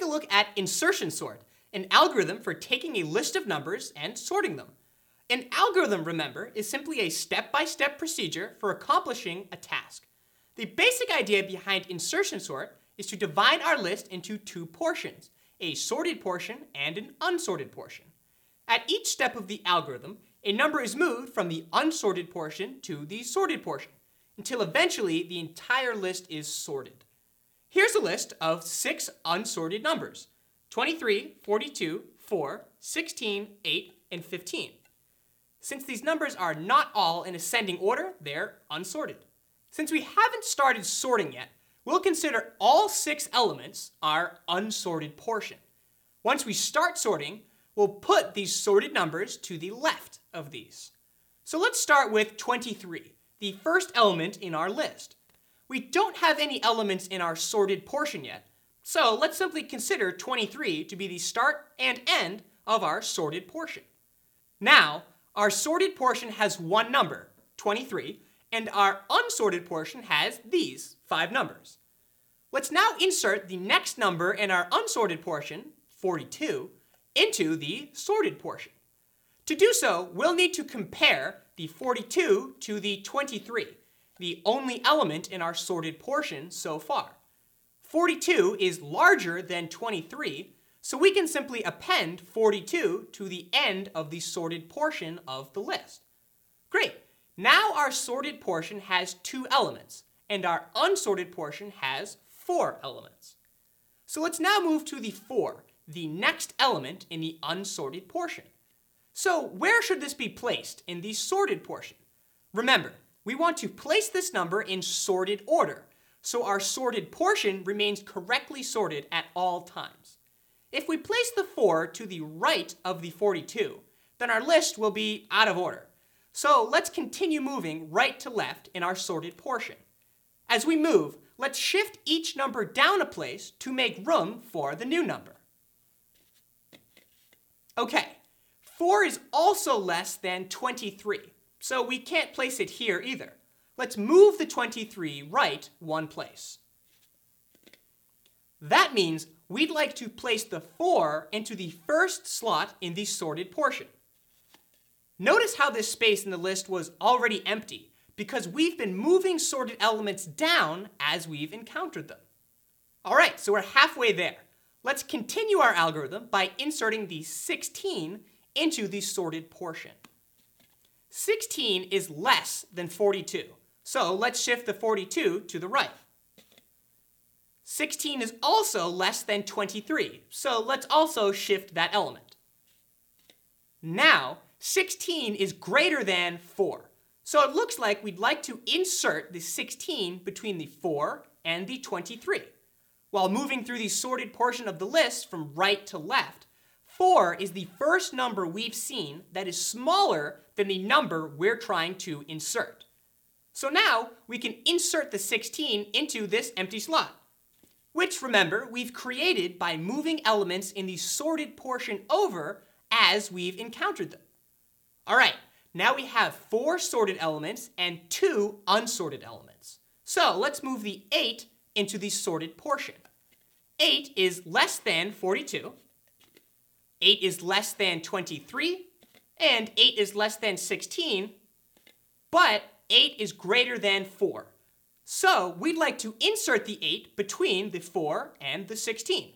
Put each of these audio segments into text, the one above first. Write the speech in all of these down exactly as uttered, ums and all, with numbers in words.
take a look at insertion sort, an algorithm for taking a list of numbers and sorting them. An algorithm, remember, is simply a step-by-step procedure for accomplishing a task. The basic idea behind insertion sort is to divide our list into two portions, a sorted portion and an unsorted portion. At each step of the algorithm, a number is moved from the unsorted portion to the sorted portion, until eventually the entire list is sorted. Here's a list of six unsorted numbers: twenty-three, forty-two, four, sixteen, eight, and fifteen. Since these numbers are not all in ascending order, they're unsorted. Since we haven't started sorting yet, we'll consider all six elements our unsorted portion. Once we start sorting, we'll put these sorted numbers to the left of these. So let's start with twenty-three, the first element in our list. We don't have any elements in our sorted portion yet, so let's simply consider twenty-three to be the start and end of our sorted portion. Now, our sorted portion has one number, twenty-three, and our unsorted portion has these five numbers. Let's now insert the next number in our unsorted portion, forty-two, into the sorted portion. To do so, we'll need to compare the forty-two to the twenty-three, the only element in our sorted portion so far. forty-two is larger than twenty-three, so we can simply append forty-two to the end of the sorted portion of the list. Great! Now our sorted portion has two elements, and our unsorted portion has four elements. So let's now move to the four, the next element in the unsorted portion. So where should this be placed in the sorted portion? Remember, we want to place this number in sorted order, so our sorted portion remains correctly sorted at all times. If we place the four to the right of the forty-two, then our list will be out of order. So let's continue moving right to left in our sorted portion. As we move, let's shift each number down a place to make room for the new number. Okay, four is also less than twenty-three, so we can't place it here either. Let's move the twenty-three right one place. That means we'd like to place the four into the first slot in the sorted portion. Notice how this space in the list was already empty, because we've been moving sorted elements down as we've encountered them. All right, so we're halfway there. Let's continue our algorithm by inserting the sixteen into the sorted portion. sixteen is less than forty-two, so let's shift the forty-two to the right. sixteen is also less than twenty-three, so let's also shift that element. Now, sixteen is greater than four, so it looks like we'd like to insert the sixteen between the four and the twenty-three. While moving through the sorted portion of the list from right to left, four is the first number we've seen that is smaller than the number we're trying to insert. So now we can insert the sixteen into this empty slot, which, remember, we've created by moving elements in the sorted portion over as we've encountered them. All right, now we have four sorted elements and two unsorted elements. So let's move the eight into the sorted portion. eight is less than forty-two, eight is less than twenty-three, and eight is less than sixteen, but eight is greater than four. So we'd like to insert the eight between the four and the sixteen.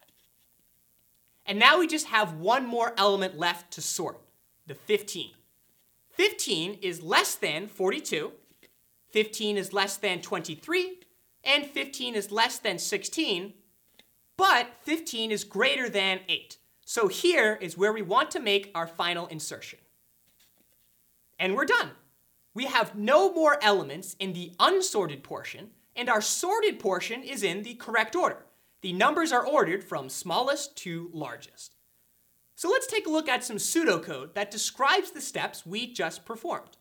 And now we just have one more element left to sort, the fifteen. fifteen is less than forty-two, fifteen is less than twenty-three, and fifteen is less than sixteen, but fifteen is greater than eight. So here is where we want to make our final insertion. And we're done. We have no more elements in the unsorted portion, and our sorted portion is in the correct order. The numbers are ordered from smallest to largest. So let's take a look at some pseudocode that describes the steps we just performed.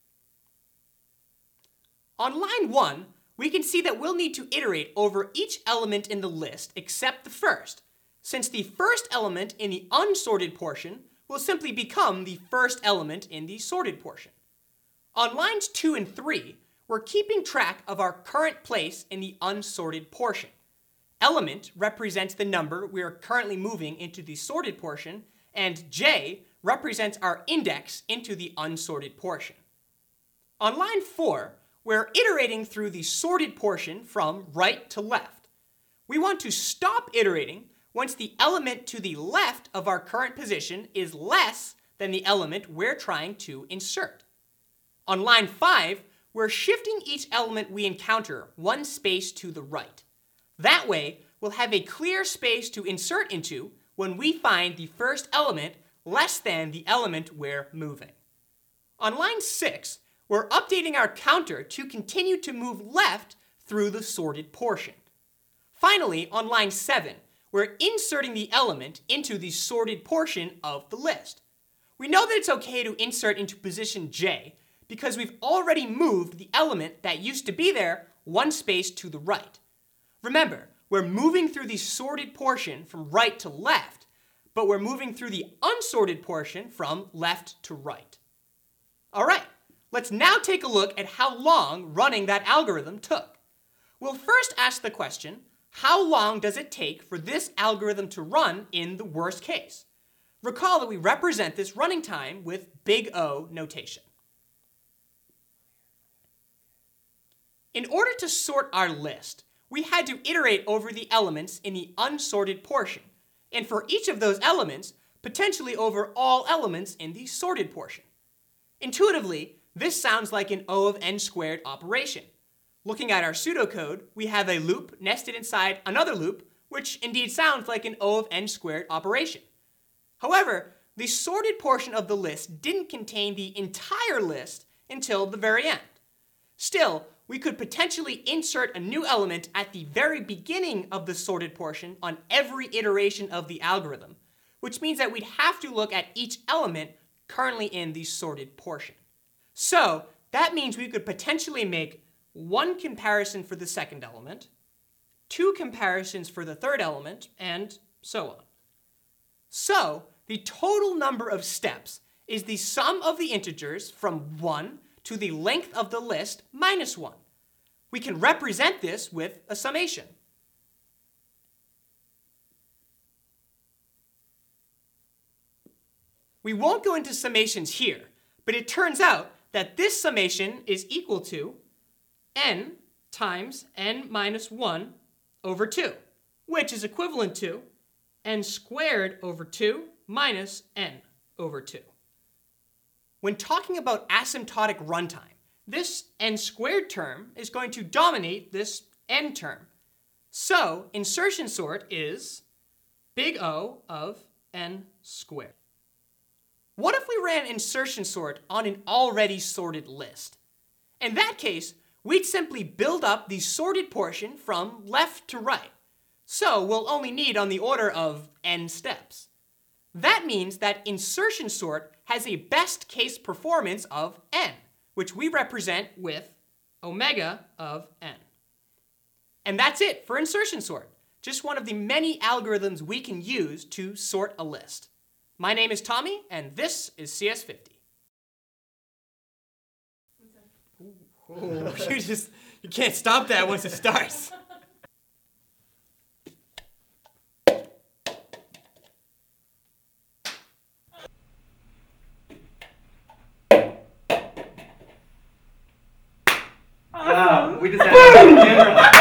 On line one, we can see that we'll need to iterate over each element in the list except the first, since the first element in the unsorted portion will simply become the first element in the sorted portion. On lines two and three, we're keeping track of our current place in the unsorted portion. element represents the number we are currently moving into the sorted portion, and j represents our index into the unsorted portion. On line four, we're iterating through the sorted portion from right to left. We want to stop iterating once the element to the left of our current position is less than the element we're trying to insert. On line five, we're shifting each element we encounter one space to the right. That way, we'll have a clear space to insert into when we find the first element less than the element we're moving. On line six, we're updating our counter to continue to move left through the sorted portion. Finally, on line seven, we're inserting the element into the sorted portion of the list. We know that it's okay to insert into position j because we've already moved the element that used to be there one space to the right. Remember, we're moving through the sorted portion from right to left, but we're moving through the unsorted portion from left to right. All right, let's now take a look at how long running that algorithm took. We'll first ask the question, how long does it take for this algorithm to run in the worst case? Recall that we represent this running time with big O notation. In order to sort our list, we had to iterate over the elements in the unsorted portion, and for each of those elements, potentially over all elements in the sorted portion. Intuitively, this sounds like an O of n squared operation. Looking at our pseudocode, we have a loop nested inside another loop, which indeed sounds like an O of n squared operation. However, the sorted portion of the list didn't contain the entire list until the very end. Still, we could potentially insert a new element at the very beginning of the sorted portion on every iteration of the algorithm, which means that we'd have to look at each element currently in the sorted portion. So that means we could potentially make one comparison for the second element, two comparisons for the third element, and so on. So the total number of steps is the sum of the integers from one to the length of the list minus one. We can represent this with a summation. We won't go into summations here, but it turns out that this summation is equal to n times n minus one over two, which is equivalent to n squared over two minus n over two. When talking about asymptotic runtime, this n squared term is going to dominate this n term. So insertion sort is big O of n squared. What if we ran insertion sort on an already sorted list? In that case, we'd simply build up the sorted portion from left to right. So we'll only need on the order of n steps. That means that insertion sort has a best case performance of n, which we represent with omega of n. And that's it for insertion sort, just one of the many algorithms we can use to sort a list. My name is Tommy, and this is C S fifty. Ooh, you just, you can't stop that once it starts. Wow, we just had a camera.